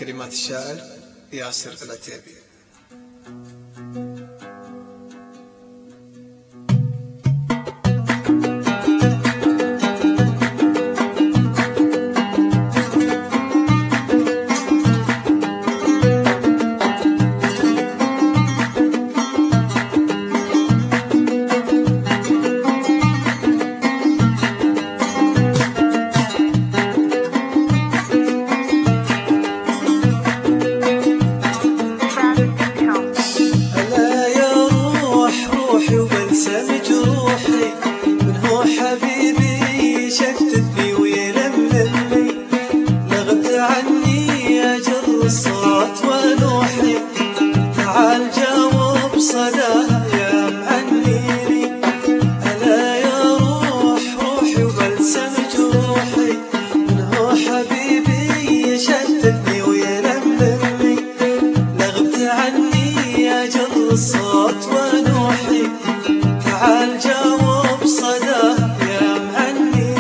كلمات الشاعر ياسر العتيبي. شتتني ويلملمني، لغت عني أجر الصوت ونوحي، تعال جاوب صداها يا معنيني. ألا يا روح روحي وبلسم جروحي، من هو حبيبي شتتني ويلملمني، لغت عني أجر الصوت ونوحي، تعال جاوب صداها يا معنيني.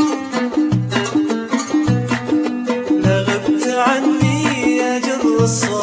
لغبت عني أجر الصوت